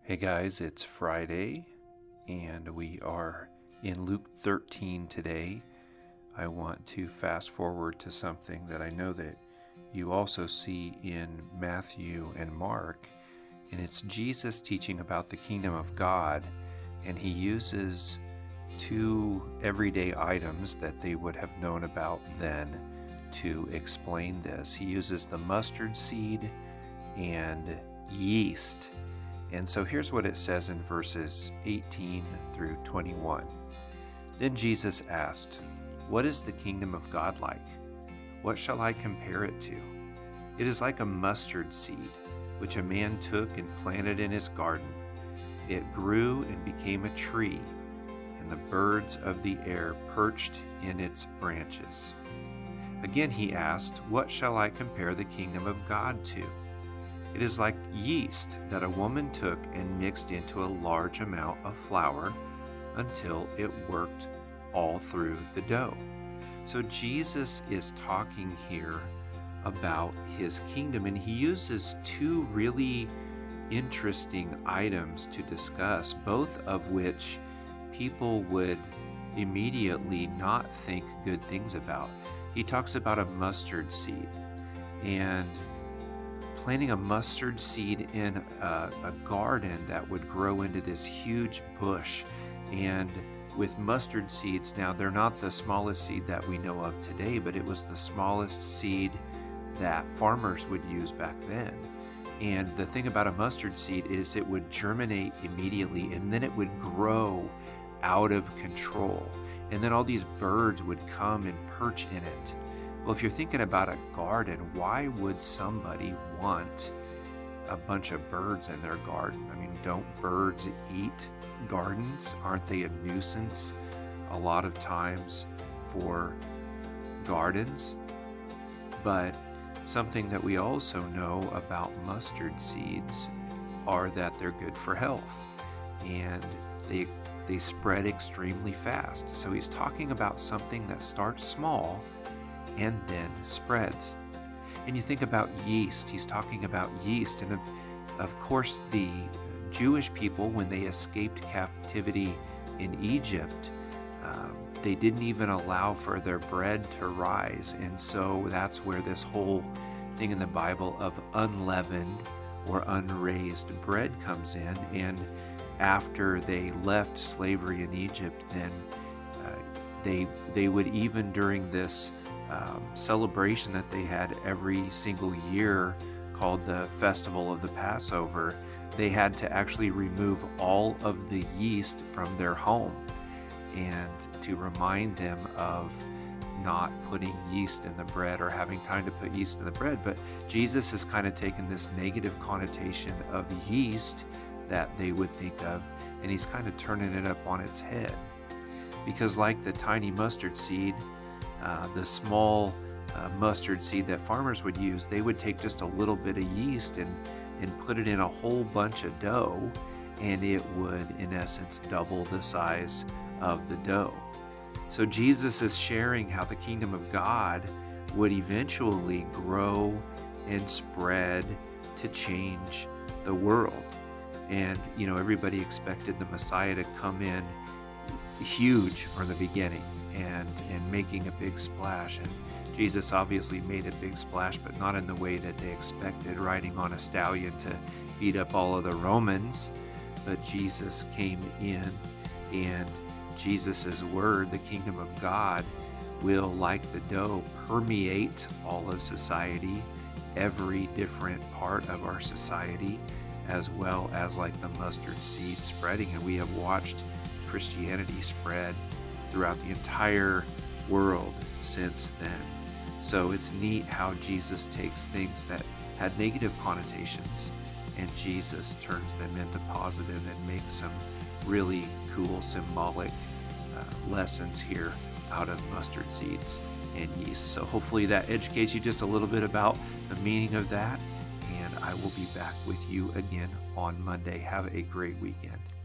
Hey guys, it's Friday and we are in Luke 13 today. I want to fast forward to something that I know that you also see in Matthew and Mark, and it's Jesus teaching about the kingdom of God, and he uses two everyday items that they would have known about then to explain this. He uses the mustard seed and yeast. And so here's what it says in verses 18 through 21. Then Jesus asked, "What is the kingdom of God like? What shall I compare it to? It is like a mustard seed, which a man took and planted in his garden. It grew and became a tree, and the birds of the air perched in its branches." Again he asked, "What shall I compare the kingdom of God to? It is like yeast that a woman took and mixed into a large amount of flour until it worked all through the dough." So Jesus is talking here about his kingdom, and he uses two really interesting items to discuss, both of which people would immediately not think good things about. He talks about a mustard seed, and planting a mustard seed in a garden that would grow into this huge bush. And with mustard seeds, now they're not the smallest seed that we know of today, but it was the smallest seed that farmers would use back then. And the thing about a mustard seed is it would germinate immediately, and then it would grow out of control. And then all these birds would come and perch in it. Well, if you're thinking about a garden, why would somebody want a bunch of birds in their garden? I mean, don't birds eat gardens? Aren't they a nuisance a lot of times for gardens? But something that we also know about mustard seeds are that they're good for health, and they spread extremely fast. So he's talking about something that starts small and then spreads. And you think about yeast, he's talking about yeast. And of course, the Jewish people, when they escaped captivity in Egypt, they didn't even allow for their bread to rise. And so that's where this whole thing in the Bible of unleavened or unraised bread comes in. And after they left slavery in Egypt, then they would, even during this celebration that they had every single year called the Festival of the Passover, they had to actually remove all of the yeast from their home, and to remind them of not putting yeast in the bread or having time to put yeast in the bread. But Jesus has kind of taken this negative connotation of yeast that they would think of, and he's kind of turning it up on its head. Because like the tiny mustard seed, the small mustard seed that farmers would use, they would take just a little bit of yeast and put it in a whole bunch of dough, and it would, in essence, double the size of the dough. So Jesus is sharing how the kingdom of God would eventually grow and spread to change the world. And, everybody expected the Messiah to come in huge from the beginning and making a big splash. And Jesus obviously made a big splash, but not in the way that they expected, riding on a stallion to beat up all of the Romans. But Jesus came in, and Jesus's word, the kingdom of God, will, like the dough, permeate all of society, every different part of our society, as well as like the mustard seed spreading. And we have watched Christianity spread throughout the entire world since then. So it's neat how Jesus takes things that had negative connotations, and Jesus turns them into positive and makes some really cool symbolic lessons here out of mustard seeds and yeast. So hopefully that educates you just a little bit about the meaning of that, and I will be back with you again on Monday. Have a great weekend.